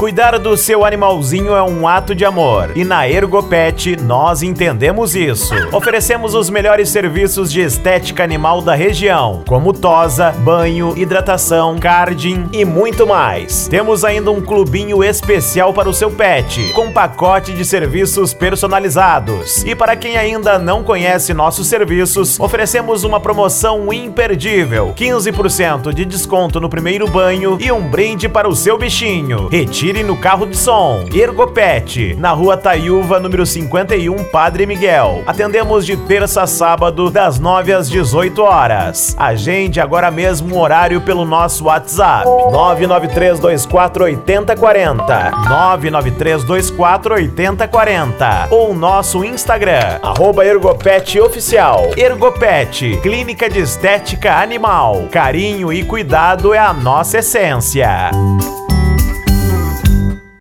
Cuidar do seu animalzinho é um ato de amor e na Ergopet nós entendemos isso. Oferecemos os melhores serviços de estética animal da região, como tosa, banho, hidratação, carding e muito mais. Temos ainda um clubinho especial para o seu pet, com pacote de serviços personalizados. E para quem ainda não conhece nossos serviços, oferecemos uma promoção imperdível: 15% de desconto no primeiro banho e um brinde para o seu bichinho. Retire no carro de som. Ergopet, na Rua Taiúva, número 51, Padre Miguel. Atendemos de terça a sábado, das 9 às 18 horas. Agende agora mesmo o horário pelo nosso WhatsApp: 993248040, 993248040, ou nosso Instagram, @ErgopetOficial. Ergopet, clínica de estética animal. Carinho e cuidado é a nossa essência.